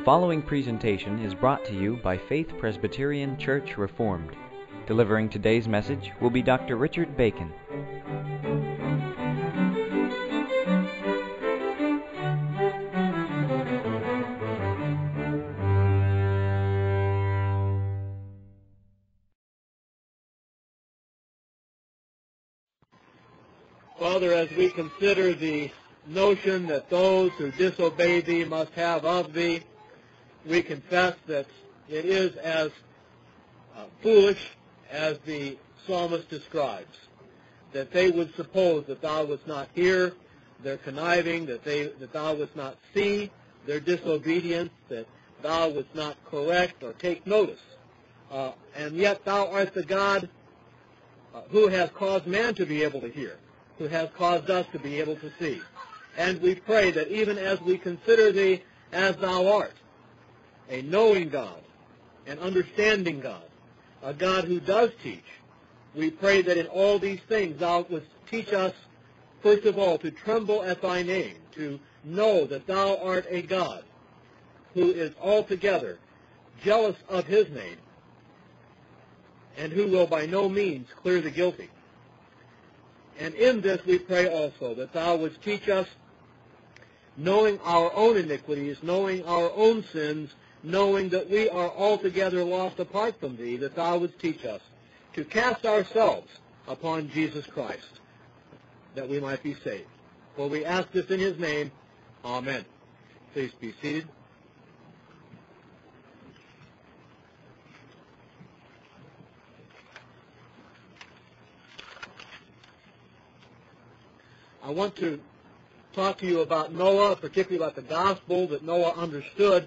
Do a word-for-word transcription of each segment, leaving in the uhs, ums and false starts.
following presentation is brought to you by Faith Presbyterian Church Reformed. Delivering today's message will be Doctor Richard Bacon. Father, as we consider the notion that those who disobey Thee must have of Thee, we confess that it is as uh, foolish as the psalmist describes, that they would suppose that Thou wouldst not hear their conniving, that they that Thou wouldst not see their disobedience, that Thou wouldst not correct or take notice. Uh, and yet Thou art the God uh, who has caused man to be able to hear, who has caused us to be able to see. And we pray that even as we consider Thee as Thou art, a knowing God, an understanding God, a God who does teach, we pray that in all these things Thou wouldst teach us, first of all, to tremble at Thy name, to know that Thou art a God who is altogether jealous of His name, and who will by no means clear the guilty. And in this we pray also that Thou wouldst teach us, knowing our own iniquities, knowing our own sins, knowing that we are altogether lost apart from Thee, that Thou wouldst teach us to cast ourselves upon Jesus Christ, that we might be saved. For we ask this in His name. Amen. Please be seated. I want to talk to you about Noah, particularly about the gospel that Noah understood.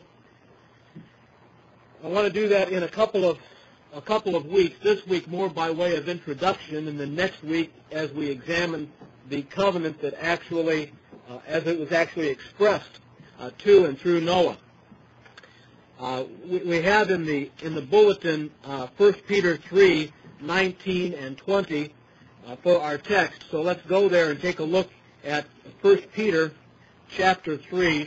I want to do that in a couple of a couple of weeks. This week more by way of introduction, and then next week as we examine the covenant that actually, uh, as it was actually expressed uh, to and through Noah. Uh, we, we have in the in the bulletin uh, First Peter three nineteen and twenty uh, for our text. So let's go there and take a look at First Peter chapter three.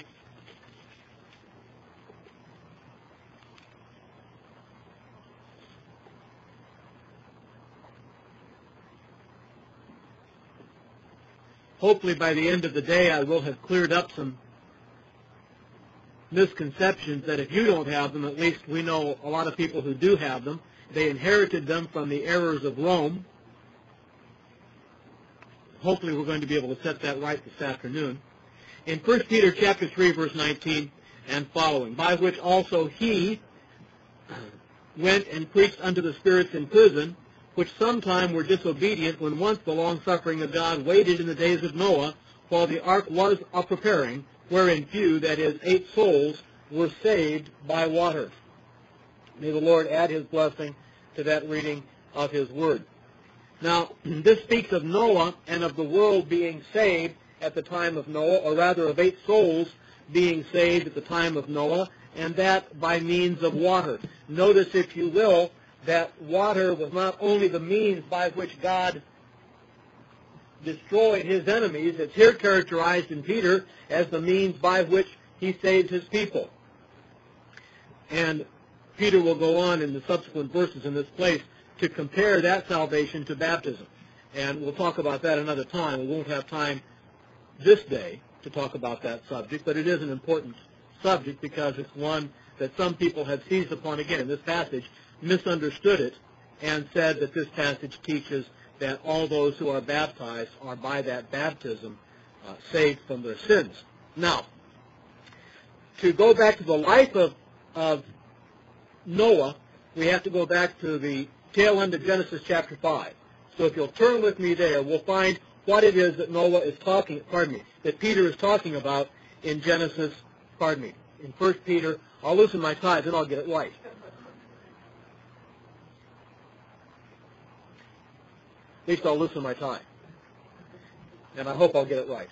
Hopefully by the end of the day I will have cleared up some misconceptions that if you don't have them, at least we know a lot of people who do have them. They inherited them from the errors of Rome. Hopefully we're going to be able to set that right this afternoon. In First Peter chapter three, verse nineteen and following, by which also he went and preached unto the spirits in prison, which sometime were disobedient, when once the long-suffering of God waited in the days of Noah, while the ark was a preparing, wherein few, that is, eight souls, were saved by water. May the Lord add His blessing to that reading of His word. Now, this speaks of Noah and of the world being saved at the time of Noah, or rather of eight souls being saved at the time of Noah, and that by means of water. Notice, if you will, that water was not only the means by which God destroyed His enemies. It's here characterized in Peter as the means by which He saved His people. And Peter will go on in the subsequent verses in this place to compare that salvation to baptism. And we'll talk about that another time. We won't have time this day to talk about that subject, but it is an important subject because it's one that some people have seized upon again in this passage, misunderstood it, and said that this passage teaches that all those who are baptized are by that baptism uh, saved from their sins. Now, to go back to the life of, of Noah, we have to go back to the tail end of Genesis chapter five. So if you'll turn with me there, we'll find what it is that Noah is talking, pardon me, that Peter is talking about in Genesis, pardon me, in First Peter. I'll loosen my tie, then I'll get it right. At least I'll loosen my tie. And I hope I'll get it right.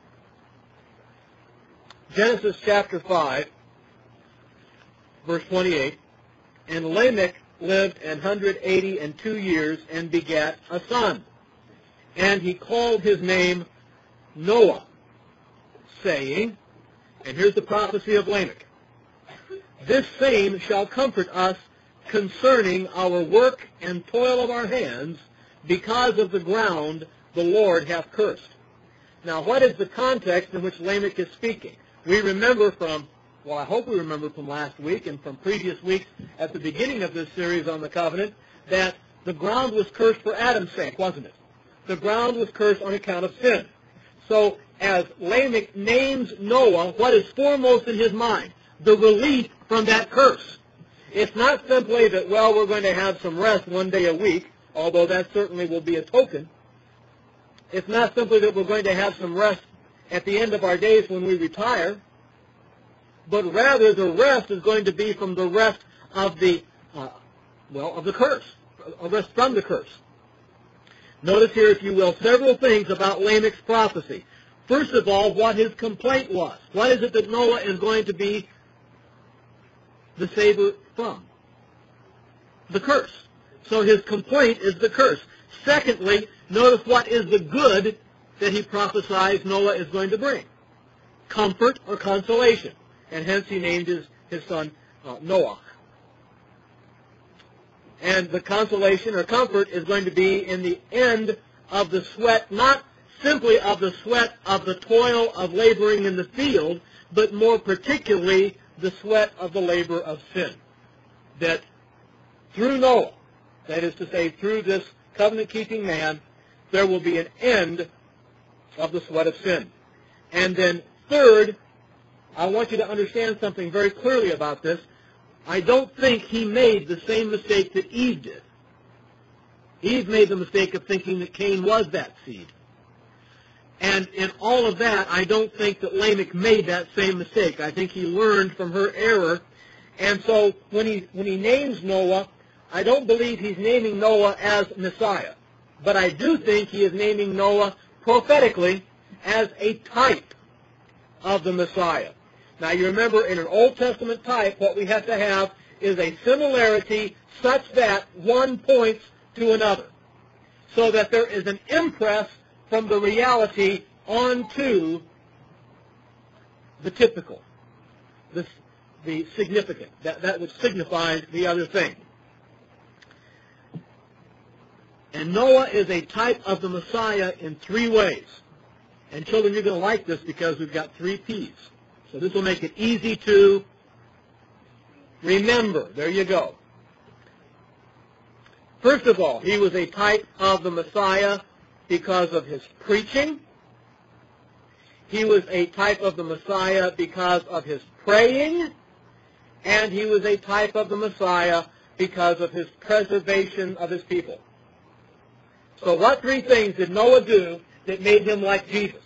Genesis chapter five, verse twenty-eight. And Lamech lived an hundred eighty and two years and begat a son. And he called his name Noah, saying, and here's the prophecy of Lamech, this same shall comfort us concerning our work and toil of our hands, because of the ground the Lord hath cursed. Now, what is the context in which Lamech is speaking? We remember from, well, I hope we remember from last week and from previous weeks at the beginning of this series on the covenant, that the ground was cursed for Adam's sake, wasn't it? The ground was cursed on account of sin. So, as Lamech names Noah, what is foremost in his mind? The relief from that curse. It's not simply that, well, we're going to have some rest one day a week, although that certainly will be a token. It's not simply that we're going to have some rest at the end of our days when we retire, but rather the rest is going to be from the rest of the, uh, well, of the curse, a rest from the curse. Notice here, if you will, several things about Lamech's prophecy. First of all, what his complaint was. What is it that Noah is going to be the savior from? The curse. So his complaint is the curse. Secondly, notice what is the good that he prophesies Noah is going to bring. Comfort or consolation. And hence he named his, his son uh, Noah. And the consolation or comfort is going to be in the end of the sweat, not simply of the sweat of the toil of laboring in the field, but more particularly the sweat of the labor of sin. That through Noah, that is to say, through this covenant-keeping man, there will be an end of the sweat of sin. And then third, I want you to understand something very clearly about this. I don't think he made the same mistake that Eve did. Eve made the mistake of thinking that Cain was that seed. And in all of that, I don't think that Lamech made that same mistake. I think he learned from her error. And so when he, when he names Noah, I don't believe he's naming Noah as Messiah. But I do think he is naming Noah prophetically as a type of the Messiah. Now you remember, in an Old Testament type, what we have to have is a similarity such that one points to another, so that there is an impress from the reality onto the typical, the, the significant, that, that which signifies the other thing. And Noah is a type of the Messiah in three ways. And children, you're going to like this because we've got three P's. So this will make it easy to remember. There you go. First of all, he was a type of the Messiah because of his preaching. He was a type of the Messiah because of his praying. And he was a type of the Messiah because of his preservation of his people. So what three things did Noah do that made him like Jesus?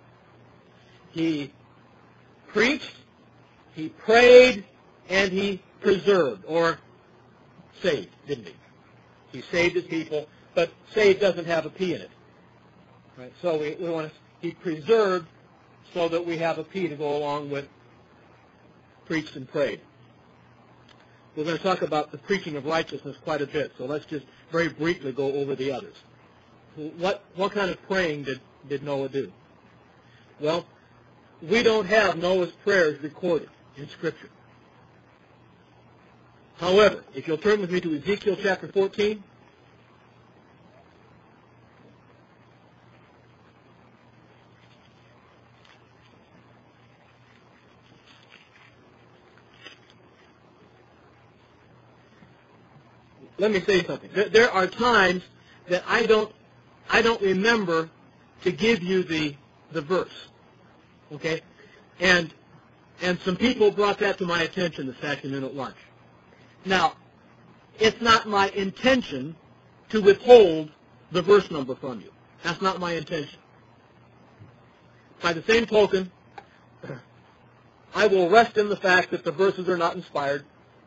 He preached, he prayed, and he preserved, or saved, didn't he? He saved his people, but saved doesn't have a P in it. Right? So we, we want to, he preserved so that we have a P to go along with preached and prayed. We're going to talk about the preaching of righteousness quite a bit, so let's just very briefly go over the others. What, what kind of praying did, did Noah do? Well, we don't have Noah's prayers recorded in Scripture. However, if you'll turn with me to Ezekiel chapter fourteen. Let me say something. There are times that I don't, I don't remember to give you the, the verse. Okay? And, and some people brought that to my attention this afternoon at lunch. Now, it's not my intention to withhold the verse number from you. That's not my intention. By the same token, I will rest in the fact that the verses are not inspired.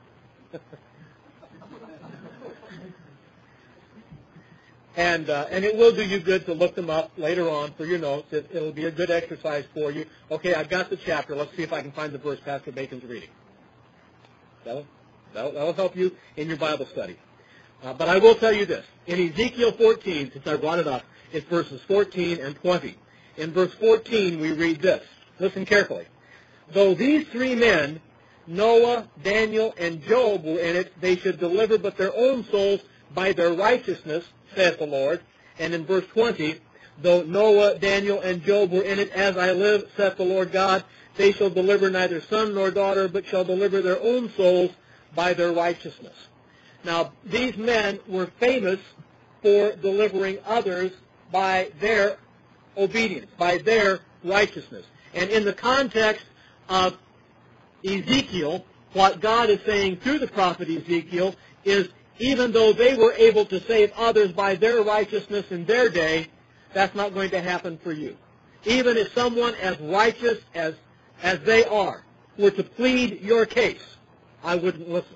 And uh, and it will do you good to look them up later on for your notes. It, it'll be a good exercise for you. Okay, I've got the chapter. Let's see if I can find the verse Pastor Bacon's reading. That'll, that'll, that'll help you in your Bible study. Uh, but I will tell you this. In Ezekiel fourteen, since I brought it up, it's verses fourteen and twenty. In verse fourteen, we read this. Listen carefully. Though these three men Noah, Daniel, and Job were in it, they should deliver but their own souls by their righteousness, saith the Lord. And in verse twenty, though Noah, Daniel, and Job were in it, as I live, saith the Lord God, they shall deliver neither son nor daughter, but shall deliver their own souls by their righteousness. Now, these men were famous for delivering others by their obedience, by their righteousness. And in the context of Ezekiel, what God is saying through the prophet Ezekiel is, even though they were able to save others by their righteousness in their day, that's not going to happen for you. Even if someone as righteous as, as they are were to plead your case, I wouldn't listen.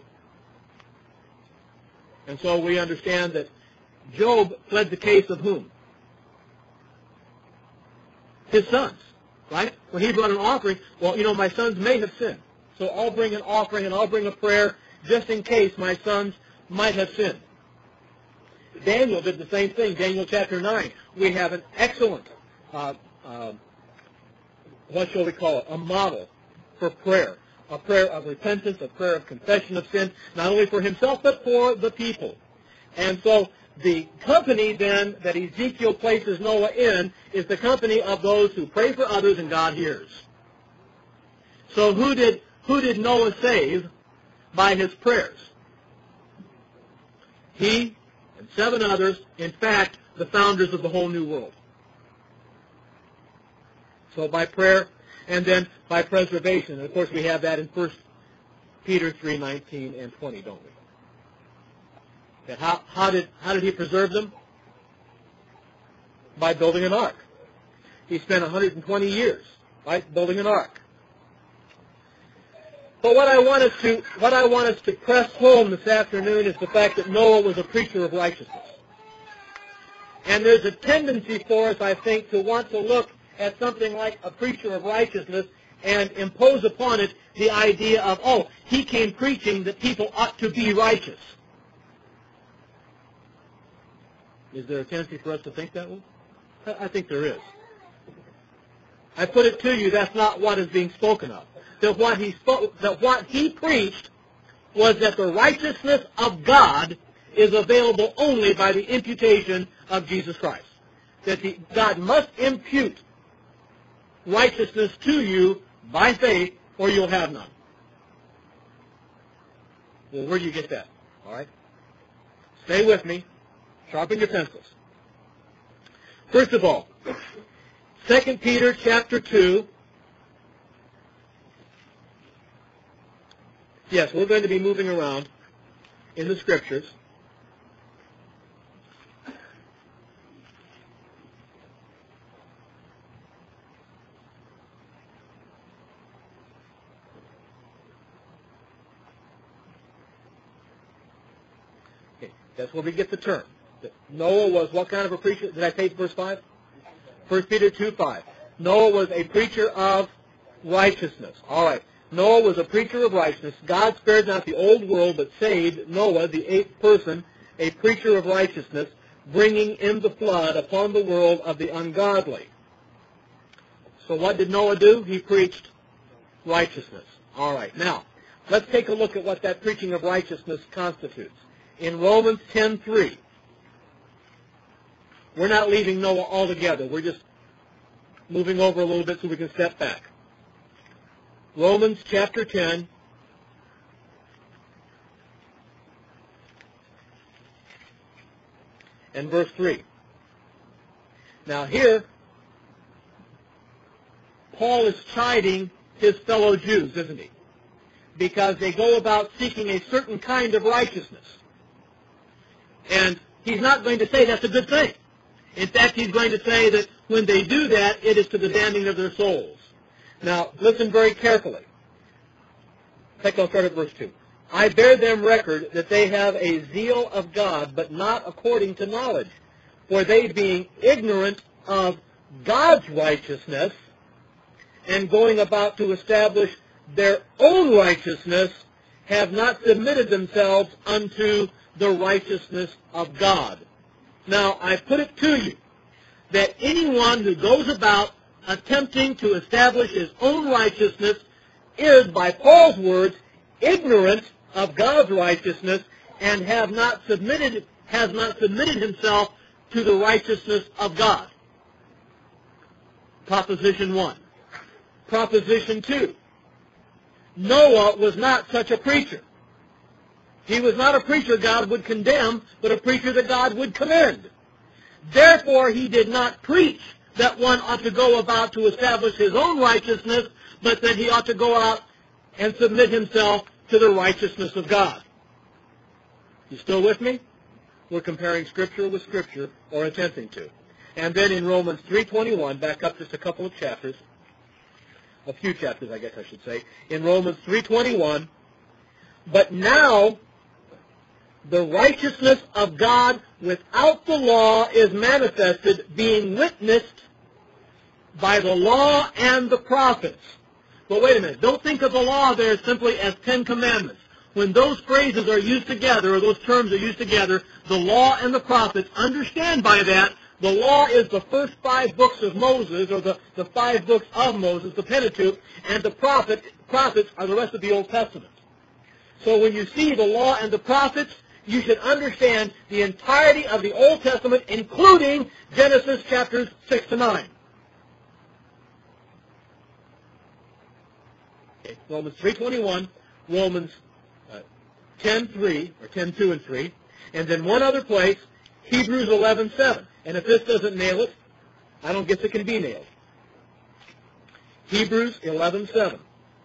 And so we understand that Job pled the case of whom? His sons, right? When he brought an offering, well, you know, my sons may have sinned, so I'll bring an offering and I'll bring a prayer just in case my sons might have sinned. Daniel did the same thing. Daniel chapter nine. We have an excellent, uh, uh, what shall we call it, a model for prayer. A prayer of repentance, a prayer of confession of sin, not only for himself, but for the people. And so the company then that Ezekiel places Noah in is the company of those who pray for others and God hears. So who did, who did Noah save by his prayers? He and seven others, in fact, the founders of the whole new world. So by prayer, and then by preservation. And of course we have that in First Peter three nineteen and twenty, don't we? That how, how, did, how did he preserve them? By building an ark. He spent one hundred twenty years, right, building an ark. But what I want us to, what I want us to press home this afternoon is the fact that Noah was a preacher of righteousness. And there's a tendency for us, I think, to want to look at something like a preacher of righteousness and impose upon it the idea of, oh, he came preaching that people ought to be righteous. Is there a tendency for us to think that way? I think there is. I put it to you, that's not what is being spoken of. That what he spoke, that what he preached was that the righteousness of God is available only by the imputation of Jesus Christ. That the, God must impute righteousness to you by faith, or you'll have none. Well, where do you get that? All right? Stay with me. Sharpen your pencils. First of all, Second Peter chapter two. Yes, we're going to be moving around in the Scriptures. Okay, that's where we get the term. Noah was what kind of a preacher? Did I take verse five? First Peter two five. Noah was a preacher of righteousness. All right. Noah was a preacher of righteousness. God spared not the old world, but saved Noah, the eighth person, a preacher of righteousness, bringing in the flood upon the world of the ungodly. So what did Noah do? He preached righteousness. All right. Now, let's take a look at what that preaching of righteousness constitutes. In Romans ten three, we're not leaving Noah altogether. We're just moving over a little bit so we can step back. Romans chapter ten, and verse three. Now here, Paul is chiding his fellow Jews, isn't he? Because they go about seeking a certain kind of righteousness. And he's not going to say that's a good thing. In fact, he's going to say that when they do that, it is to the damning of their souls. Now, listen very carefully. In fact, I'll start at verse two. I bear them record that they have a zeal of God, but not according to knowledge. For they, being ignorant of God's righteousness, and going about to establish their own righteousness, have not submitted themselves unto the righteousness of God. Now, I put it to you that anyone who goes about attempting to establish his own righteousness is, by Paul's words, ignorant of God's righteousness and have not submitted, has not submitted himself to the righteousness of God. Proposition one. Proposition two. Noah was not such a preacher. He was not a preacher God would condemn, but a preacher that God would commend. Therefore, he did not preach that one ought to go about to establish his own righteousness, but that he ought to go out and submit himself to the righteousness of God. You still with me? We're comparing Scripture with Scripture, or attempting to. And then in Romans three twenty-one, back up just a couple of chapters, a few chapters I guess I should say, in Romans three twenty-one, but now the righteousness of God without the law is manifested, being witnessed by the law and the prophets. But wait a minute, don't think of the law there simply as Ten Commandments. When those phrases are used together, or those terms are used together, the law and the prophets, understand by that, the law is the first five books of Moses, or the, the five books of Moses, the Pentateuch, and the prophet, prophets are the rest of the Old Testament. So when you see the law and the prophets, you should understand the entirety of the Old Testament, including Genesis chapters six to nine. Okay, Romans three twenty-one, Romans uh, ten three, or ten two and three, and then one other place, Hebrews eleven seven. And if this doesn't nail it, I don't guess it can be nailed. Hebrews eleven seven.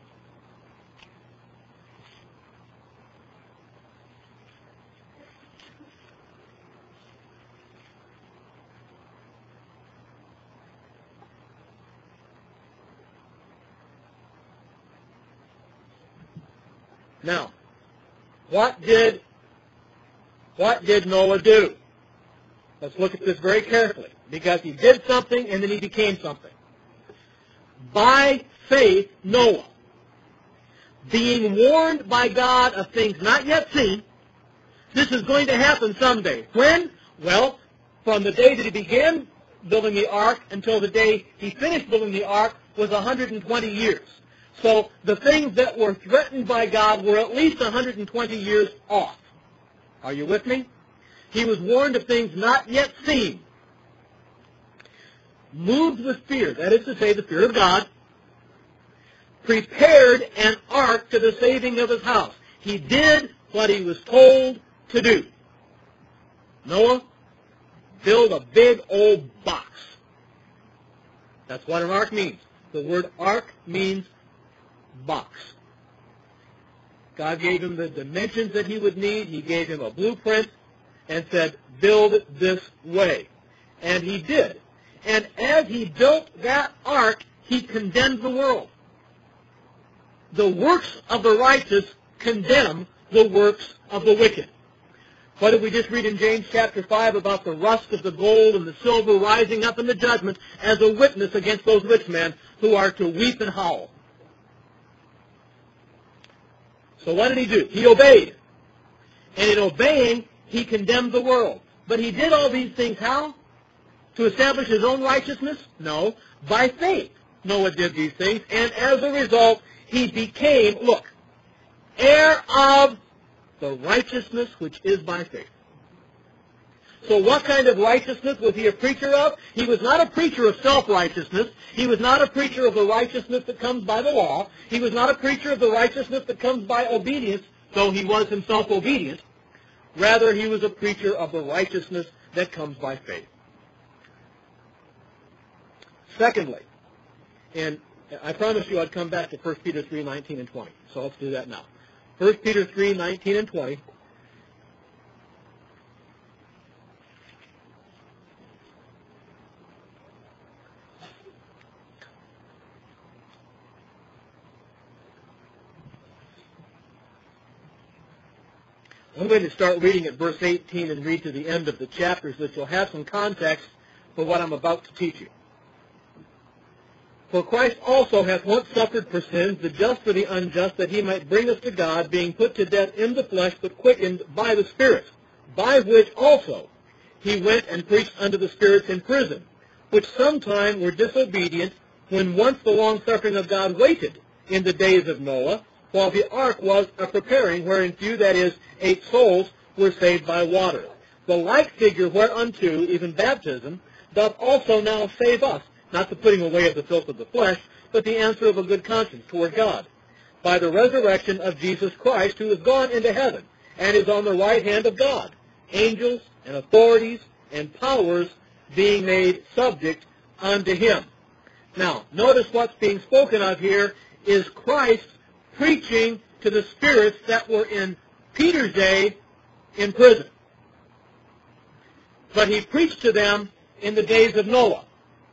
Now, what did what did Noah do? Let's look at this very carefully, because he did something and then he became something. By faith, Noah, being warned by God of things not yet seen, this is going to happen someday. When? Well, from the day that he began building the ark until the day he finished building the ark was one hundred twenty years. So the things that were threatened by God were at least one hundred twenty years off. Are you with me? He was warned of things not yet seen. Moved with fear, that is to say, the fear of God, prepared an ark to the saving of his house. He did what he was told to do. Noah, build a big old box. That's what an ark means. The word ark means box. God gave him the dimensions that he would need. He gave him a blueprint and said, build it this way. And he did. And as he built that ark, he condemned the world. The works of the righteous condemn the works of the wicked. What did we just read in James chapter five about the rust of the gold and the silver rising up in the judgment as a witness against those rich men who are to weep and howl? So what did he do? He obeyed. And in obeying, he condemned the world. But he did all these things how? To establish his own righteousness? No. By faith, Noah did these things. And as a result, he became, look, heir of the righteousness which is by faith. So what kind of righteousness was he a preacher of? He was not a preacher of self-righteousness. He was not a preacher of the righteousness that comes by the law. He was not a preacher of the righteousness that comes by obedience, though he was himself obedient. Rather, he was a preacher of the righteousness that comes by faith. Secondly, and I promised you I'd come back to First Peter three nineteen and twenty, so let's do that now. First Peter three nineteen and twenty. I'm going to start reading at verse eighteen and read to the end of the chapter so that you'll have some context for what I'm about to teach you. For Christ also hath once suffered for sins, the just for the unjust, that he might bring us to God, being put to death in the flesh, but quickened by the Spirit, by which also he went and preached unto the spirits in prison, which sometime were disobedient, when once the long-suffering of God waited in the days of Noah, while the ark was a preparing, wherein few, that is, eight souls, were saved by water. The like figure whereunto, even baptism, doth also now save us, not the putting away of the filth of the flesh, but the answer of a good conscience toward God, by the resurrection of Jesus Christ, who is gone into heaven, and is on the right hand of God, angels and authorities and powers being made subject unto him. Now, notice what's being spoken of here is Christ preaching to the spirits that were in Peter's day in prison. But he preached to them in the days of Noah.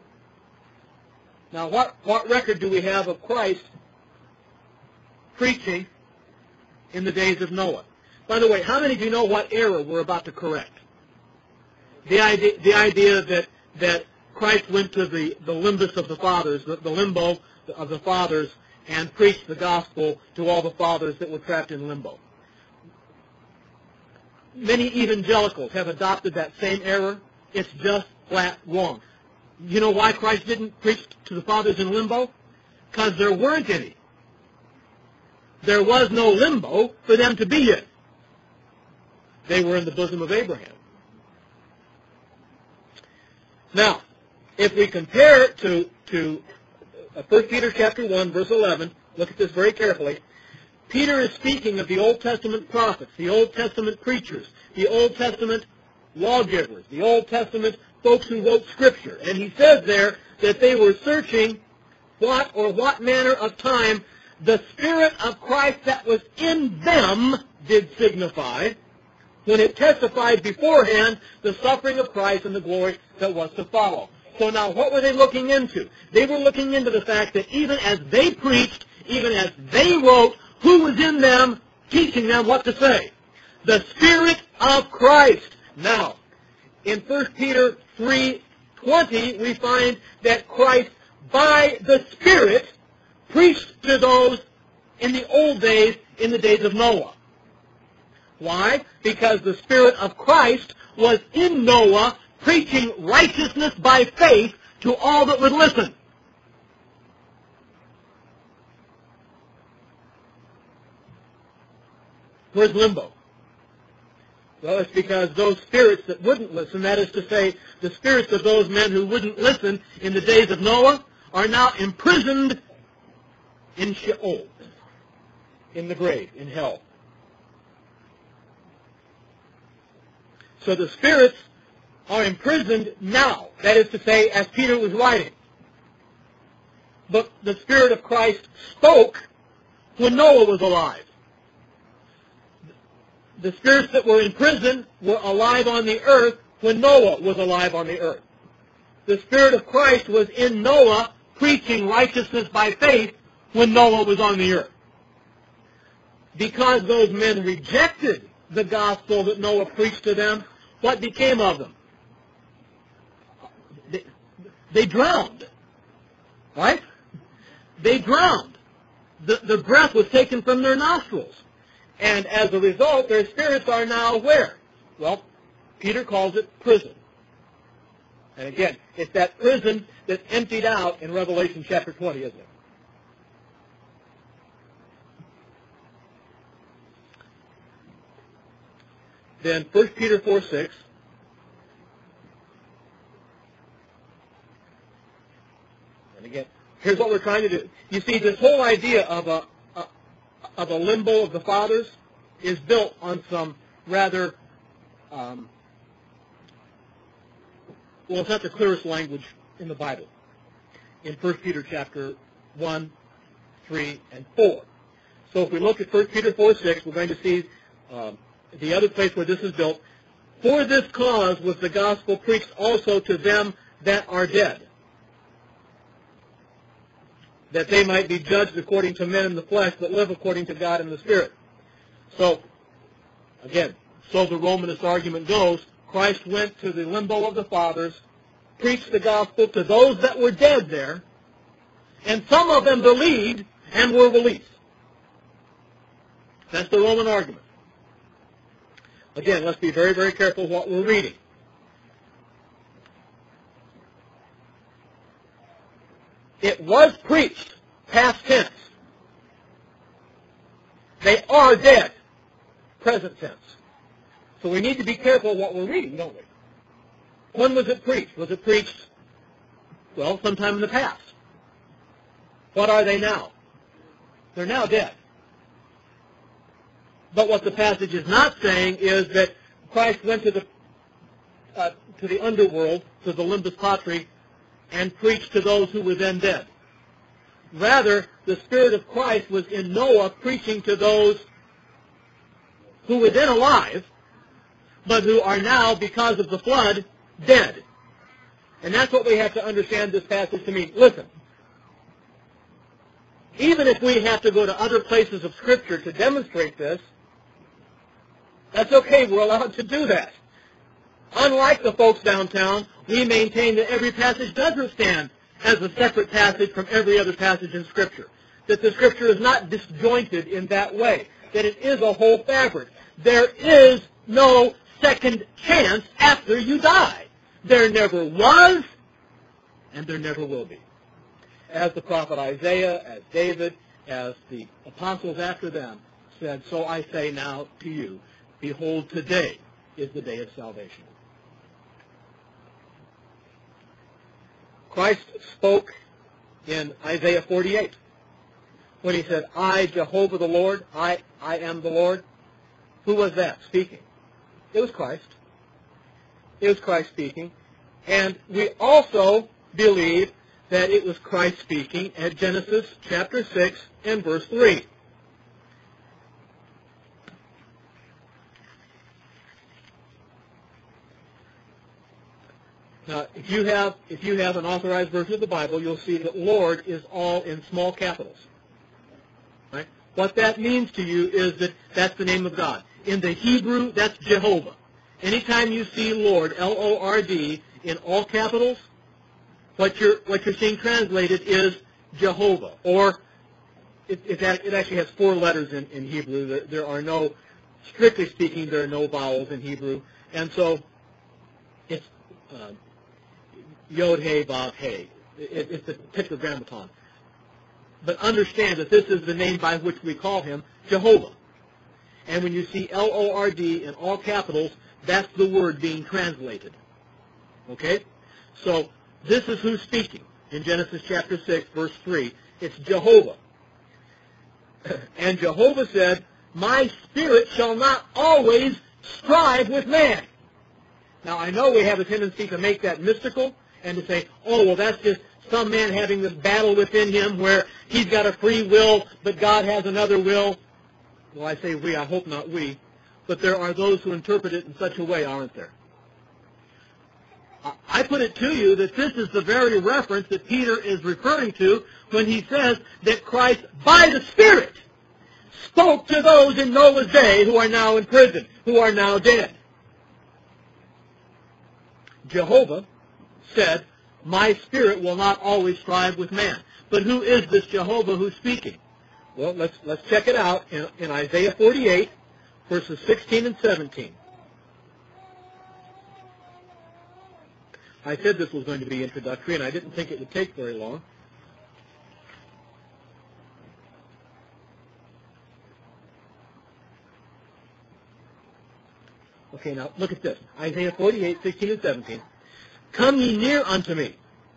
Now, what, what record do we have of Christ preaching in the days of Noah? By the way, how many of you know what error we're about to correct? The idea, the idea that, that Christ went to the, the limbus of the fathers, the, the limbo of the fathers, and preached the gospel to all the fathers that were trapped in limbo. Many evangelicals have adopted that same error. It's just flat wrong. You know why Christ didn't preach to the fathers in limbo? Because there weren't any. There was no limbo for them to be in. They were in the bosom of Abraham. Now, if we compare it to, to First Peter chapter one, verse eleven, look at this very carefully. Peter is speaking of the Old Testament prophets, the Old Testament preachers, the Old Testament lawgivers, the Old Testament folks who wrote Scripture. And he says there that they were searching what or what manner of time the Spirit of Christ that was in them did signify, when it testified beforehand the suffering of Christ and the glory that was to follow. So now what were they looking into? They were looking into the fact that even as they preached, even as they wrote, who was in them teaching them what to say? The Spirit of Christ. Now, in First Peter three twenty, we find that Christ, by the Spirit, preached to those in the old days, in the days of Noah. Why? Because the Spirit of Christ was in Noah, preaching righteousness by faith to all that would listen. Where's limbo? Well, it's because those spirits that wouldn't listen, that is to say, the spirits of those men who wouldn't listen in the days of Noah, are now imprisoned in Sheol, in the grave, in hell. So the spirits are imprisoned now, that is to say, as Peter was writing. But the Spirit of Christ spoke when Noah was alive. The spirits that were in prison were alive on the earth when Noah was alive on the earth. The Spirit of Christ was in Noah preaching righteousness by faith when Noah was on the earth. Because those men rejected the gospel that Noah preached to them, what became of them? They, they drowned. Right? They drowned. The, the breath was taken from their nostrils. And as a result, their spirits are now where? Well, Peter calls it prison. And again, it's that prison that's emptied out in Revelation chapter twenty, isn't it? Then First Peter four six. And again, here's what we're trying to do. You see, this whole idea of a, a of a limbo of the fathers is built on some rather, um, well, it's not the clearest language in the Bible. In First Peter chapter one, three, and four. So if we look at First Peter four six, we're going to see um, the other place where this is built. For this cause was the gospel preached also to them that are dead, that they might be judged according to men in the flesh, but live according to God in the Spirit. So, again, so the Romanist argument goes, Christ went to the limbo of the fathers, preached the gospel to those that were dead there, and some of them believed and were released. That's the Roman argument. Again, let's be very, very careful what we're reading. It was preached, past tense, They are dead. Present tense. So we need to be careful what we're reading, don't we? When was it preached? Was it preached, well, sometime in the past? What are they now? They're now dead. But what the passage is not saying is that Christ went to the uh, to the underworld, to the limbus patri, and preached to those who were then dead. Rather, the Spirit of Christ was in Noah preaching to those who were then alive, but who are now, because of the flood, dead. And that's what we have to understand this passage to mean. Listen, even if we have to go to other places of Scripture to demonstrate this, that's okay. We're allowed to do that. Unlike the folks downtown, we maintain that every passage doesn't stand as a separate passage from every other passage in Scripture. That the Scripture is not disjointed in that way. That it is a whole fabric. There is no second chance after you die. There never was, and there never will be. As the prophet Isaiah, as David, as the apostles after them said, so I say now to you, behold, today is the day of salvation. Christ spoke in Isaiah forty-eight when he said, I, Jehovah the Lord, I, I am the Lord. Who was that speaking? It was Christ. It was Christ speaking. And we also believe that it was Christ speaking at Genesis chapter six and verse three. Now, if you have if you have an authorized version of the Bible, you'll see that Lord is all in small capitals. Right? What that means to you is that that's the name of God. In the Hebrew, that's Jehovah. Anytime you see Lord, L O R D, in all capitals, what you're what you're seeing translated is Jehovah. Or it, it, it actually has four letters in, in Hebrew. There, there are no, strictly speaking, there are no vowels in Hebrew, and so it's uh, Yod He Vav He. It, it's the tetragrammaton. But understand that this is the name by which we call him Jehovah. And when you see L O R D in all capitals, that's the word being translated. Okay? So this is who's speaking in Genesis chapter six, verse three. It's Jehovah. And Jehovah said, my spirit shall not always strive with man. Now, I know we have a tendency to make that mystical and to say, oh, well, that's just some man having this battle within him where he's got a free will, but God has another will. Well, I say we, I hope not we. But there are those who interpret it in such a way, aren't there? I put it to you that this is the very reference that Peter is referring to when he says that Christ, by the Spirit, spoke to those in Noah's day who are now in prison, who are now dead. Jehovah said, my spirit will not always strive with man. But who is this Jehovah who's speaking? Well, let's let's check it out in, in Isaiah forty-eight, verses sixteen and seventeen. I said this was going to be introductory, and I didn't think it would take very long. Okay, now look at this. Isaiah forty-eight, sixteen and seventeen. Come ye near unto me.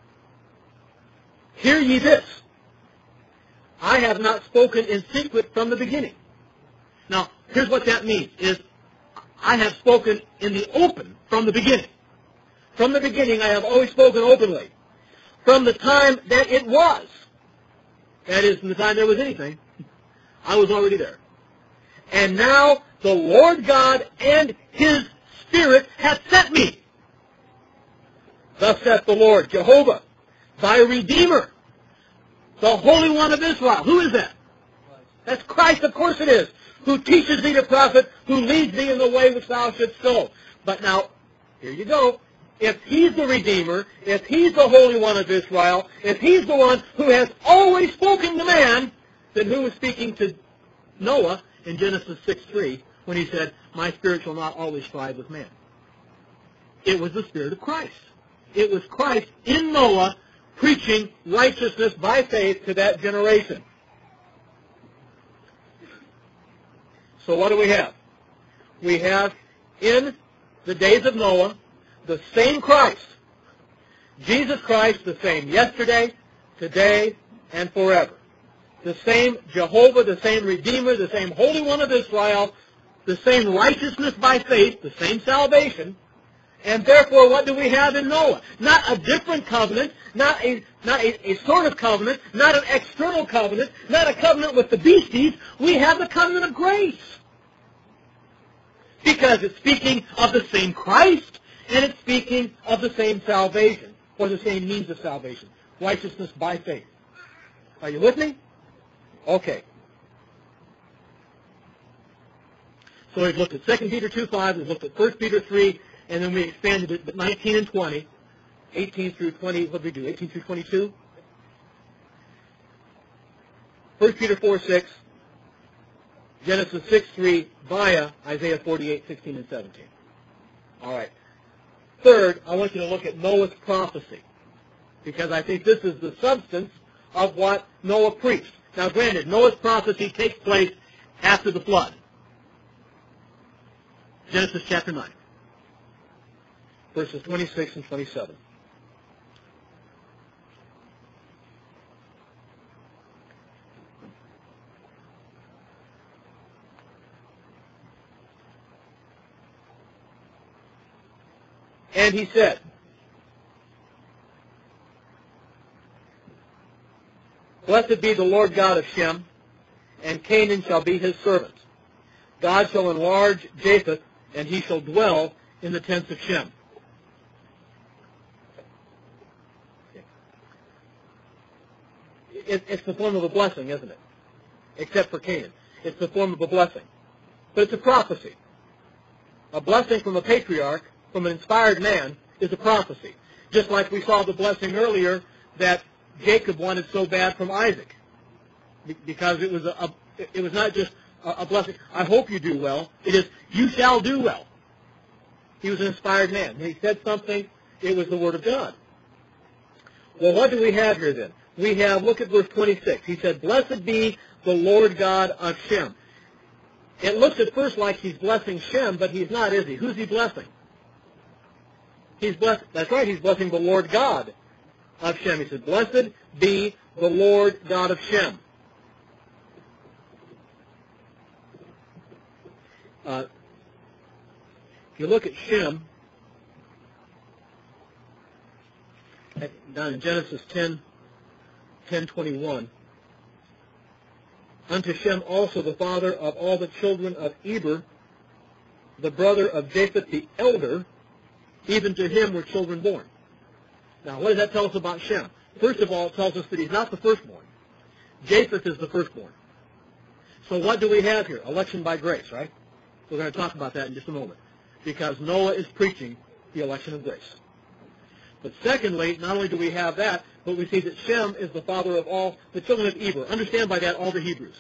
Hear ye this. I have not spoken in secret from the beginning. Now, here's what that means, is I have spoken in the open from the beginning. From the beginning, I have always spoken openly. From the time that it was, that is, from the time there was anything, I was already there. And now the Lord God and His Spirit hath sent me. Thus saith the Lord, Jehovah, thy Redeemer, the Holy One of Israel. Who is that? That's Christ, of course it is, who teaches thee to profit, who leads thee in the way which thou shouldst go. But now, here you go. If He's the Redeemer, if He's the Holy One of Israel, if He's the one who has always spoken to man, then who was speaking to Noah in Genesis six three when he said, my spirit shall not always strive with man? It was the Spirit of Christ. It was Christ in Noah preaching righteousness by faith to that generation. So what do we have? We have in the days of Noah the same Christ. Jesus Christ, the same yesterday, today, and forever. The same Jehovah, the same Redeemer, the same Holy One of Israel, the same righteousness by faith, the same salvation. And therefore, what do we have in Noah? Not a different covenant, not a not a, a sort of covenant, not an external covenant, not a covenant with the beasties. We have the covenant of grace. Because it's speaking of the same Christ, and it's speaking of the same salvation, or the same means of salvation, righteousness by faith. Are you with me? Okay. So we've looked at Second Peter two five, we've looked at First Peter three, and then we expanded it to nineteen and twenty, eighteen through twenty, what did we do, eighteen through twenty-two? First Peter four six, Genesis six three, via Isaiah forty-eight sixteen and seventeen. All right. Third, I want you to look at Noah's prophecy, because I think this is the substance of what Noah preached. Now, granted, Noah's prophecy takes place after the flood. Genesis chapter nine, verses twenty-six and twenty-seven. And he said, Blessed be the Lord God of Shem, and Canaan shall be his servant. God shall enlarge Japheth, and he shall dwell in the tents of Shem. It, it's the form of a blessing, isn't it? Except for Canaan. It's the form of a blessing. But it's a prophecy. A blessing from a patriarch, from an inspired man, is a prophecy. Just like we saw the blessing earlier that Jacob wanted so bad from Isaac. Because it was a, a it was not just a, a blessing, I hope you do well. It is, you shall do well. He was an inspired man. When he said something, it was the Word of God. Well, what do we have here then? We have, look at verse twenty-six. He said, Blessed be the Lord God of Shem. It looks at first like he's blessing Shem, but he's not, is he? Who's he blessing? He's blessing, that's right, he's blessing the Lord God of Shem. He said, Blessed be the Lord God of Shem. Uh, if you look at Shem, down in Genesis ten, ten twenty-one, unto Shem also the father of all the children of Eber, the brother of Japheth the elder, even to him were children born. Now, what does that tell us about Shem? First of all, it tells us that he's not the firstborn. Japheth is the firstborn. So what do we have here? Election by grace, right? We're going to talk about that in just a moment. Because Noah is preaching the election of grace. But secondly, not only do we have that, but we see that Shem is the father of all the children of Eber. Understand by that all the Hebrews.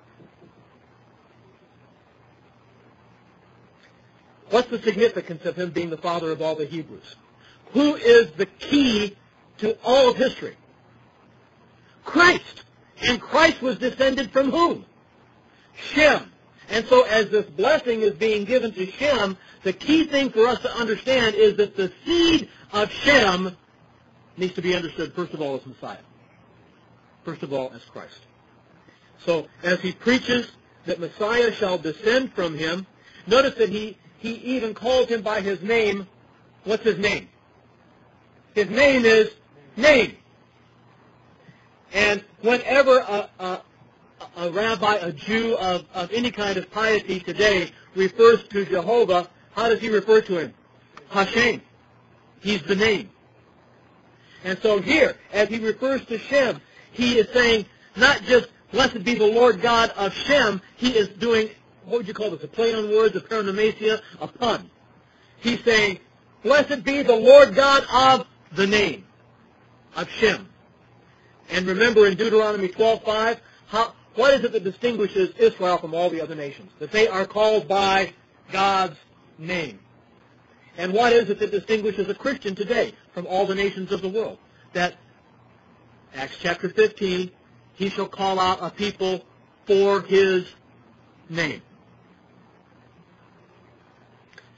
What's the significance of him being the father of all the Hebrews? Who is the key to all of history? Christ. And Christ was descended from whom? Shem. And so as this blessing is being given to Shem, the key thing for us to understand is that the seed of Shem needs to be understood, first of all, as Messiah. First of all, as Christ. So as he preaches that Messiah shall descend from him, notice that he, he even calls him by his name. What's his name? His name is Name. And whenever a, a, a rabbi, a Jew of, of any kind of piety today refers to Jehovah, how does he refer to him? Hashem. He's the name. And so here, as he refers to Shem, he is saying not just, Blessed be the Lord God of Shem, he is doing, what would you call this, a play on words, a paranomasia, a pun. He's saying, Blessed be the Lord God of the name of Shem. And remember in Deuteronomy twelve five, how, what is it that distinguishes Israel from all the other nations? That they are called by God's name. And what is it that distinguishes a Christian today from all the nations of the world? That, Acts chapter fifteen, he shall call out a people for his name.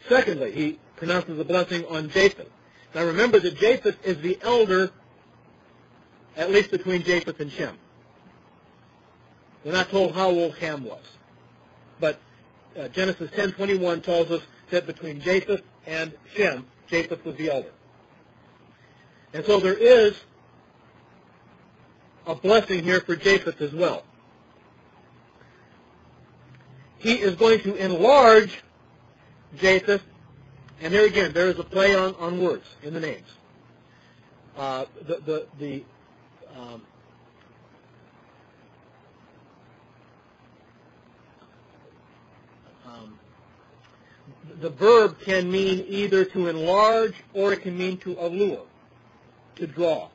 Secondly, he pronounces a blessing on Japheth. Now remember that Japheth is the elder, at least between Japheth and Shem. We're not told how old Ham was. But uh, Genesis ten twenty-one tells us that between Japheth and Shem, Japheth was the elder. And so there is a blessing here for Japheth as well. He is going to enlarge Japheth, and there again, there is a play on, on words in the names. Uh, the the, the um, um, the verb can mean either to enlarge or it can mean to allure, to draw.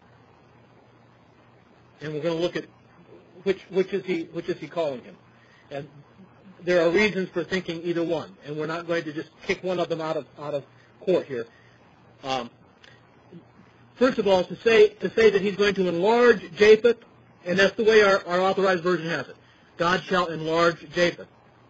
And we're going to look at which which is he which is he calling him. And there are reasons for thinking either one, and we're not going to just kick one of them out of out of court here. Um, first of all, to say to say that he's going to enlarge Japheth, and that's the way our, our authorized version has it. God shall enlarge Japheth.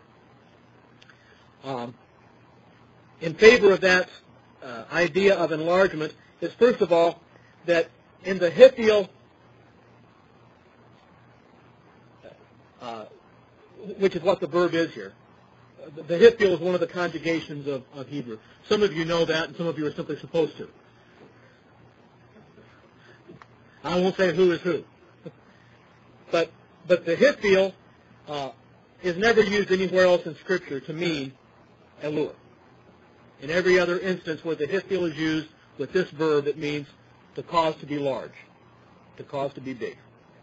Um, in favor of that uh, idea of enlargement is first of all that in the Hithiel, uh, which is what the verb is here. The, the Hithiel is one of the conjugations of, of Hebrew. Some of you know that, and some of you are simply supposed to. I won't say who is who. But but the Hithiel uh, is never used anywhere else in Scripture to mean allure. In every other instance where the Hithiel is used with this verb, it means to cause to be large, to cause to be big.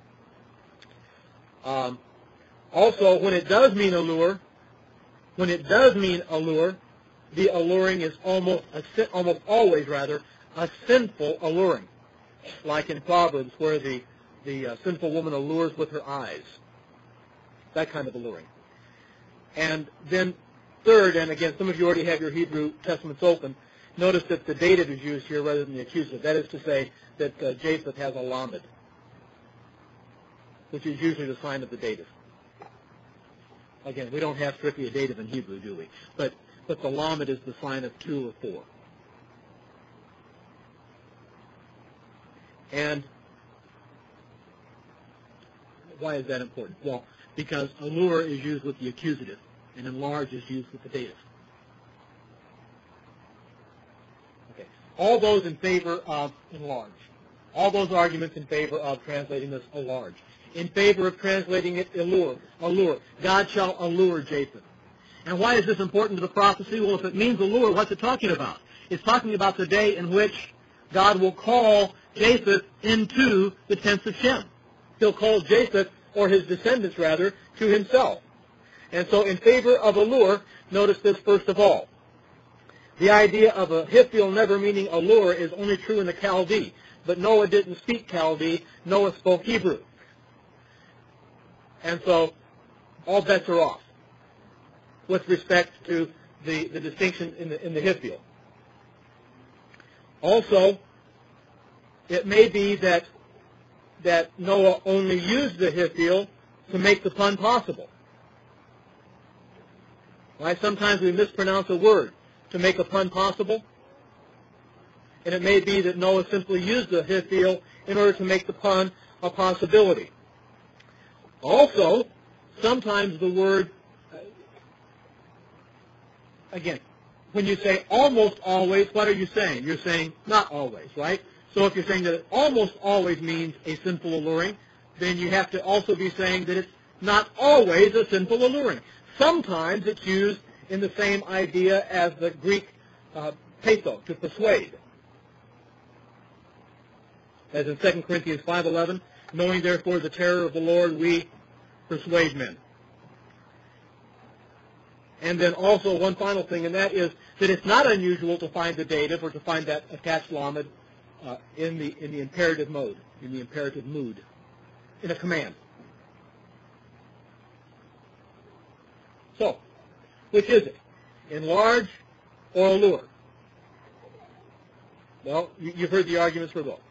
Um, Also, when it does mean allure, when it does mean allure, the alluring is almost a, almost always rather a sinful alluring, like in Proverbs where the the uh, sinful woman allures with her eyes. That kind of alluring. And then third, and again, some of you already have your Hebrew Testaments open. Notice that the dative is used here rather than the accusative. That is to say that uh, Japheth has a lamed, which is usually the sign of the dative. Again, we don't have strictly a dative in Hebrew, do we? But but the lamed is the sign of two or four. And why is that important? Well, because allure is used with the accusative, and enlarge is used with the dative. Okay. All those in favor of enlarge. All those arguments in favor of translating this enlarge. In favor of translating it allure. Allure. God shall allure Japheth. And why is this important to the prophecy? Well, if it means allure, what's it talking about? It's talking about the day in which God will call Japheth into the tents of Shem. He'll call Japheth, or his descendants rather, to himself. And so in favor of allure, notice this first of all. The idea of a Hithiel never meaning allure is only true in the Chaldee. But Noah didn't speak Chaldee. Noah spoke Hebrew. And so all bets are off with respect to the, the distinction in the, in the Hithiel. Also, it may be that, that Noah only used the Hithiel to make the pun possible. Right? Sometimes we mispronounce a word to make a pun possible. And it may be that Noah simply used the Hithiel in order to make the pun a possibility. Also, sometimes the word, again, when you say almost always, what are you saying? You're saying not always, right? So if you're saying that it almost always means a sinful alluring, then you have to also be saying that it's not always a sinful alluring. Sometimes it's used in the same idea as the Greek uh, peitho, to persuade. As in Second Corinthians five eleven, knowing therefore the terror of the Lord, we persuade men. And then also one final thing, and that is that it's not unusual to find the dative or to find that attached lamed uh, in the in the imperative mode, in the imperative mood, in a command. So, which is it? Enlarge or allure? Well, you've heard the arguments for both.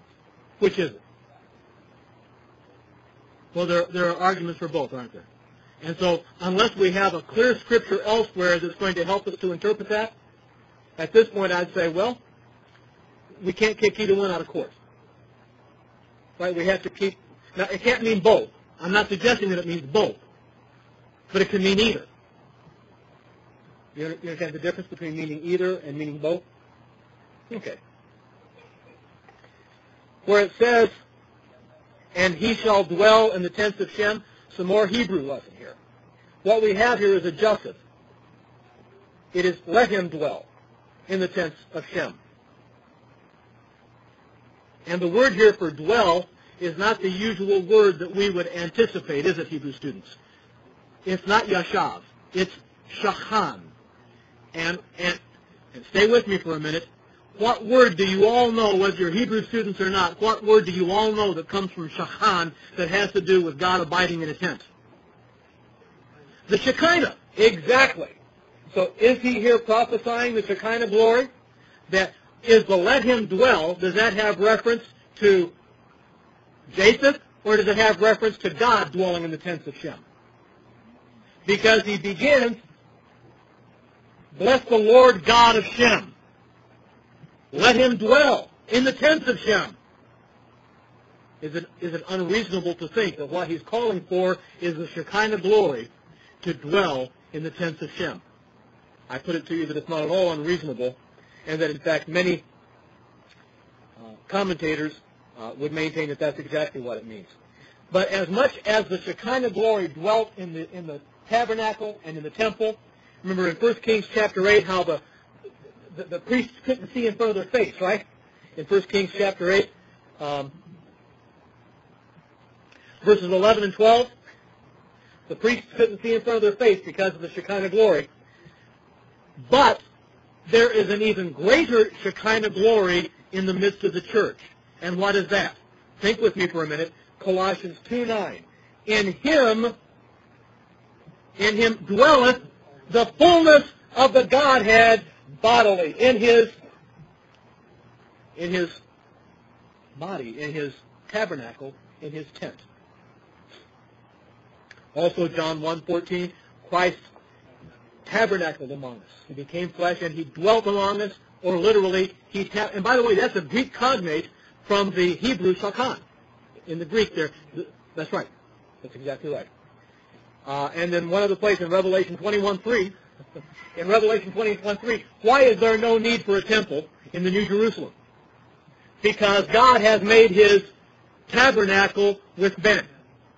Which is it? Well, there, there are arguments for both, aren't there? And so unless we have a clear scripture elsewhere that's going to help us to interpret that, at this point I'd say, well, we can't kick either one out of court. Right? We have to keep... Now, it can't mean both. I'm not suggesting that it means both. But it can mean either. You understand the difference between meaning either and meaning both? Okay. Where it says, and he shall dwell in the tents of Shem, some more Hebrew lesson here. What we have here is a jussive. It is, let him dwell in the tents of Shem. And the word here for dwell is not the usual word that we would anticipate, is it, Hebrew students? It's not yashav. It's shachan. And, and, and stay with me for a minute. What word do you all know, whether you're Hebrew students or not, what word do you all know that comes from shachan that has to do with God abiding in a tent? The Shekinah. Exactly. So is he here prophesying the Shekinah glory? That is the let him dwell, does that have reference to Japheth, or does it have reference to God dwelling in the tents of Shem? Because he begins, bless the Lord God of Shem. Let him dwell in the tents of Shem. Is it, is it unreasonable to think that what he's calling for is the Shekinah glory to dwell in the tents of Shem? I put it to you that it's not at all unreasonable, and that in fact many uh, commentators uh, would maintain that that's exactly what it means. But as much as the Shekinah glory dwelt in the in the tabernacle and in the temple, remember in First Kings chapter eight how the the, the priests couldn't see in front of their face, right? In First Kings chapter eight, um, verses eleven and twelve, the priests couldn't see in front of their face because of the Shekinah glory. But there is an even greater Shekinah glory in the midst of the church. And what is that? Think with me for a minute. Colossians two nine. In him, in him dwelleth the fullness of the Godhead bodily. In his, in his body, in his tabernacle, in his tent. Also John one fourteen, Christ tabernacled among us. He became flesh and he dwelt among us, or literally, he ta- and by the way, that's a Greek cognate from the Hebrew shakan. In the Greek there, that's right. That's exactly right. Uh, and then one other place in Revelation twenty-one three, in Revelation twenty-one three, why is there no need for a temple in the New Jerusalem? Because God has made his tabernacle with men.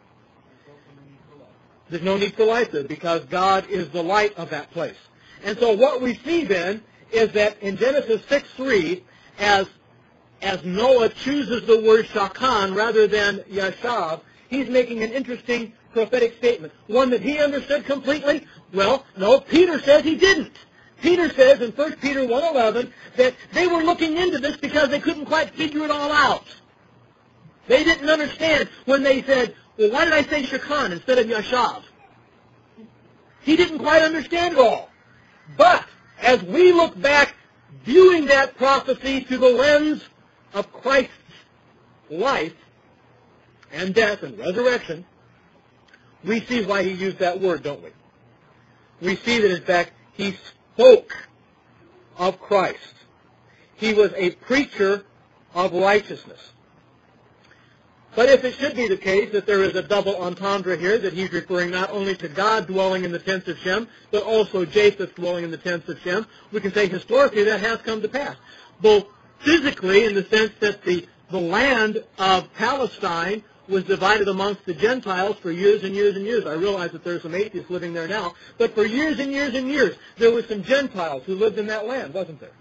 There's no need for light there because God is the light of that place. And so what we see then is that in Genesis six three, as, as Noah chooses the word shakan rather than yashav, he's making an interesting prophetic statement. One that he understood completely? Well, no, Peter says he didn't. Peter says in First Peter one eleven that they were looking into this because they couldn't quite figure it all out. They didn't understand when they said, well, why did I say shakan instead of yashav? He didn't quite understand it all. But as we look back, viewing that prophecy through the lens of Christ's life and death and resurrection, we see why he used that word, don't we? We see that, in fact, he spoke of Christ. He was a preacher of righteousness. But if it should be the case that there is a double entendre here, that he's referring not only to God dwelling in the tents of Shem, but also Japheth dwelling in the tents of Shem, we can say historically that has come to pass. Both physically, in the sense that the, the land of Palestine was divided amongst the Gentiles for years and years and years. I realize that there are some atheists living there now, but for years and years and years, there were some Gentiles who lived in that land, wasn't there?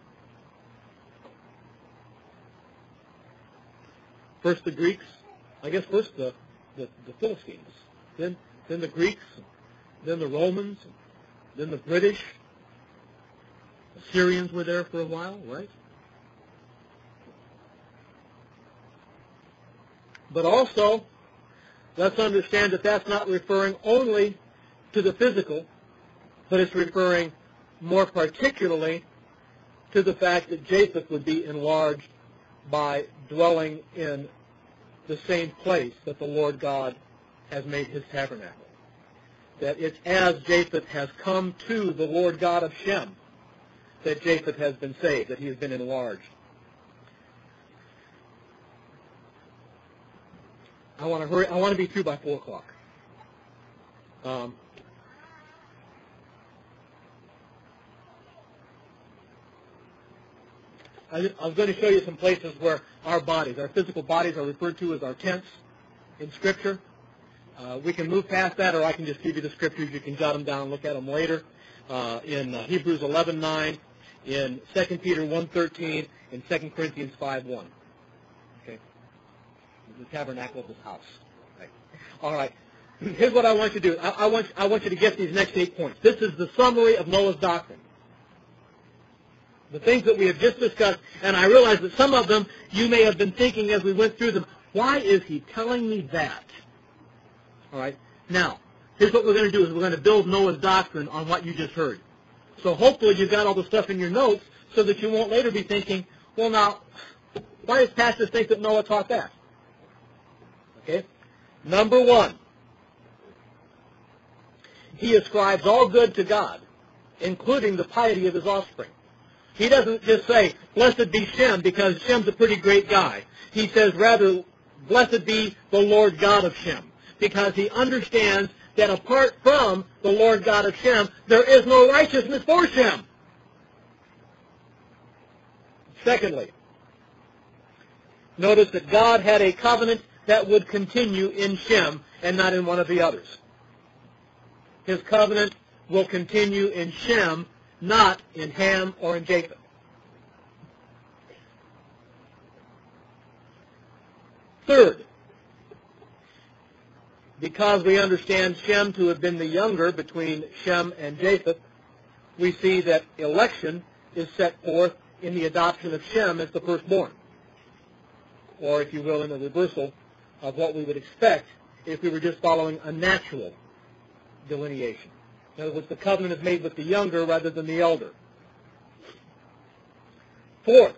First the Greeks. I guess first the, the, the Philistines, then then the Greeks, then the Romans, then the British. The Syrians were there for a while, right? But also, let's understand that that's not referring only to the physical, but it's referring more particularly to the fact that Japheth would be enlarged by dwelling in the same place that the Lord God has made his tabernacle. that it's as Japheth has come to the Lord God of Shem that Japheth has been saved, that he has been enlarged. I want to hurry. I want to be through by four o'clock. Um, I, I was going to show you some places where our bodies, our physical bodies, are referred to as our tents in Scripture. Uh, we can move past that, or I can just give you the Scriptures. You can jot them down, look at them later. Uh, in uh, Hebrews eleven nine, in Second Peter one thirteen, in Second Corinthians five one. Okay, the tabernacle of His house. Right. All right. Here's what I want you to do. I, I want I want you to get these next eight points. This is the summary of Noah's doctrine. The things that we have just discussed, and I realize that some of them you may have been thinking as we went through them, why is he telling me that? All right. Now, here's what we're going to do is we're going to build Noah's doctrine on what you just heard. So hopefully you've got all the stuff in your notes so that you won't later be thinking, well, now, why does pastors think that Noah taught that? Okay. Number one, he ascribes all good to God, including the piety of his offspring. He doesn't just say, blessed be Shem, because Shem's a pretty great guy. He says, rather, blessed be the Lord God of Shem, because he understands that apart from the Lord God of Shem, there is no righteousness for Shem. Secondly, notice that God had a covenant that would continue in Shem and not in one of the others. His covenant will continue in Shem, not in Ham or in Japheth. Third, because we understand Shem to have been the younger between Shem and Japheth, we see that election is set forth in the adoption of Shem as the firstborn, or if you will, in the reversal of what we would expect if we were just following a natural delineation. In other words, the covenant is made with the younger rather than the elder. Fourth,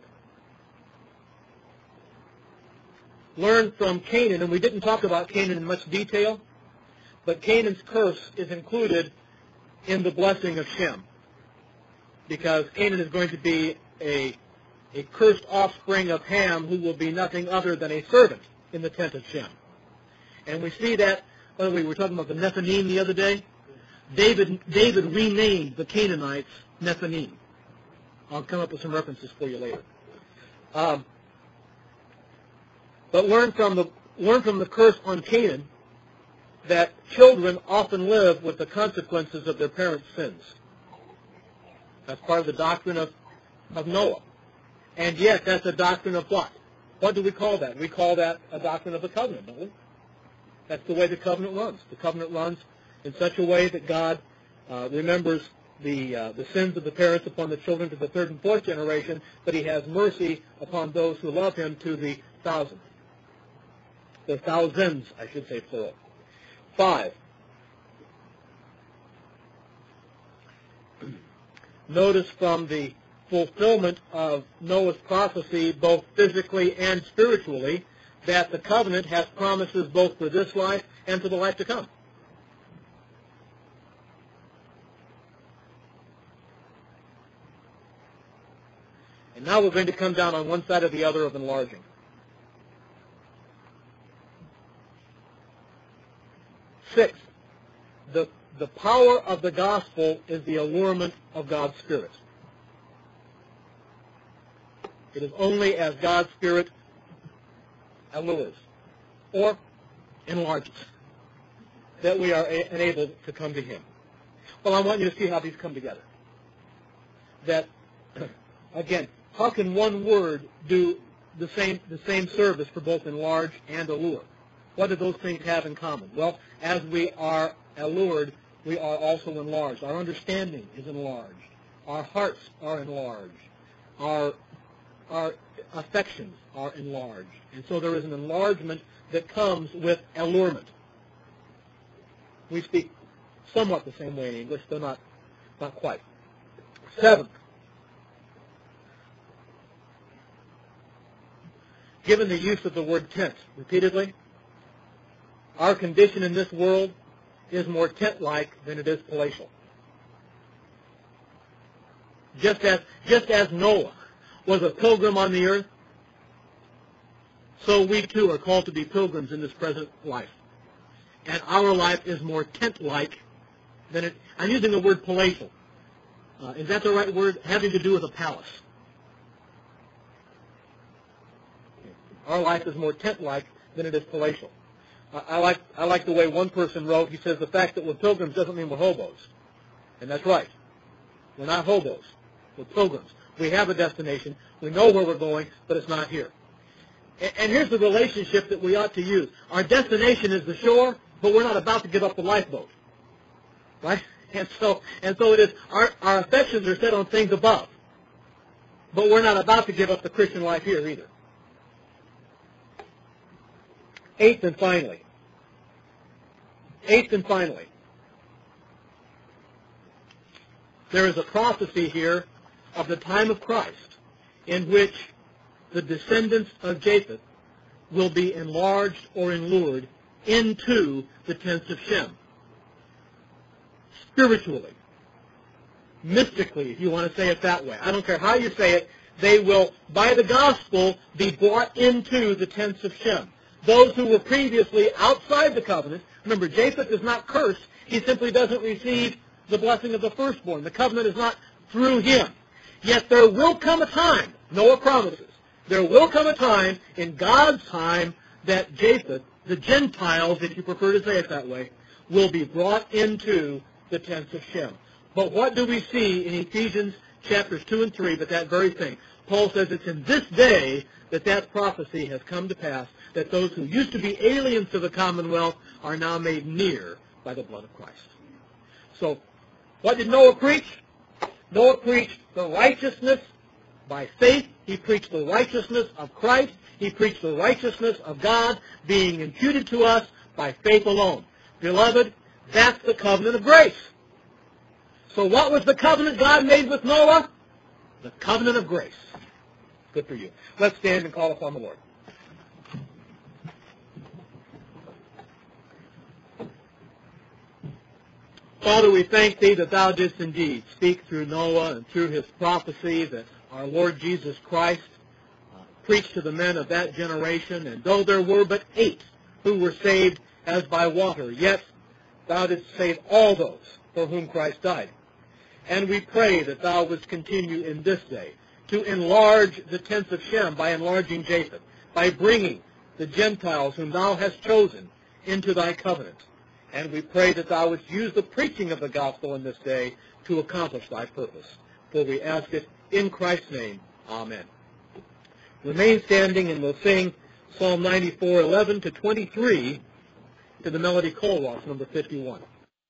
learn from Canaan, and we didn't talk about Canaan in much detail, but Canaan's curse is included in the blessing of Shem, because Canaan is going to be a, a cursed offspring of Ham who will be nothing other than a servant in the tent of Shem. And we see that when we were talking about the Nephilim the other day. David, David renamed the Canaanites Nephilim. I'll come up with some references for you later. Um, but learn from the learn from the curse on Canaan that children often live with the consequences of their parents' sins. That's part of the doctrine of, of Noah. And yet, that's a doctrine of what? What do we call that? We call that a doctrine of the covenant, don't we? That's the way the covenant runs. The covenant runs in such a way that God uh, remembers the uh, the sins of the parents upon the children to the third and fourth generation, but he has mercy upon those who love him to the thousandth. The thousands, I should say, plural. Five. Notice from the fulfillment of Noah's prophecy, both physically and spiritually, that the covenant has promises both for this life and for the life to come. And now we're going to come down on one side or the other of enlarging. Sixth, the, the power of the gospel is the allurement of God's Spirit. It is only as God's Spirit allures or enlarges that we are a- enabled to come to Him. Well, I want you to see how these come together. That, again, how can one word do the same the same service for both enlarge and allure? What do those things have in common? Well, as we are allured, we are also enlarged. Our understanding is enlarged. Our hearts are enlarged. Our our affections are enlarged. And so there is an enlargement that comes with allurement. We speak somewhat the same way in English, though not, not quite. Seventh, given the use of the word tent repeatedly, our condition in this world is more tent-like than it is palatial. Just as, just as Noah was a pilgrim on the earth, so we too are called to be pilgrims in this present life. And our life is more tent-like than it... I'm using the word palatial. Uh, is that the right word? Having to do with a palace. Our life is more tent-like than it is palatial. Uh, I like I like the way one person wrote. He says the fact that we're pilgrims doesn't mean we're hobos. And that's right. We're not hobos. We're pilgrims. We have a destination. We know where we're going, but it's not here. And, and here's the relationship that we ought to use. Our destination is the shore, but we're not about to give up the lifeboat. Right? And so, and so it is, our, our affections are set on things above. But we're not about to give up the Christian life here either. Eighth and finally. Eighth and finally. There is a prophecy here of the time of Christ in which the descendants of Japheth will be enlarged or enlured into the tents of Shem. Spiritually, mystically, if you want to say it that way. I don't care how you say it, they will, by the gospel, be brought into the tents of Shem. Those who were previously outside the covenant, remember, Japheth is not cursed, he simply doesn't receive the blessing of the firstborn. The covenant is not through him. Yet there will come a time, Noah promises, there will come a time in God's time that Japheth, the Gentiles, if you prefer to say it that way, will be brought into the tents of Shem. But what do we see in Ephesians chapters two and three but that very thing? Paul says it's in this day that that prophecy has come to pass, that those who used to be aliens to the commonwealth are now made near by the blood of Christ. So, what did Noah preach? Noah preached the righteousness by faith. He preached the righteousness of Christ. He preached the righteousness of God being imputed to us by faith alone. Beloved, that's the covenant of grace. So what was the covenant God made with Noah? The covenant of grace. Good for you. Let's stand and call upon the Lord. Father, we thank Thee that Thou didst indeed speak through Noah and through his prophecy that our Lord Jesus Christ uh, preached to the men of that generation, and though there were but eight who were saved as by water, yet Thou didst save all those for whom Christ died. And we pray that Thou wouldst continue in this day to enlarge the tents of Shem by enlarging Japheth, by bringing the Gentiles whom Thou hast chosen into Thy covenant. And we pray that Thou wouldst use the preaching of the gospel in this day to accomplish Thy purpose. For we ask it in Christ's name. Amen. Remain standing and we'll sing Psalm ninety-four, eleven to twenty-three to the melody Kol Ross, number fifty-one.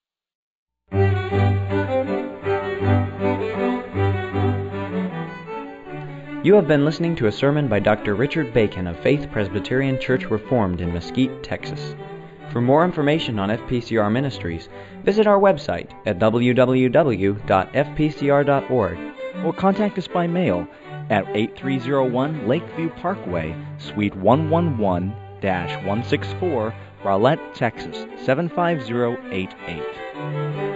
You have been listening to a sermon by Doctor Richard Bacon of Faith Presbyterian Church Reformed in Mesquite, Texas. For more information on F P C R Ministries, visit our website at w w w dot f p c r dot org or contact us by mail at eight three zero one Lakeview Parkway, Suite one eleven dash one sixty-four, Rowlett, Texas seven five zero eight eight.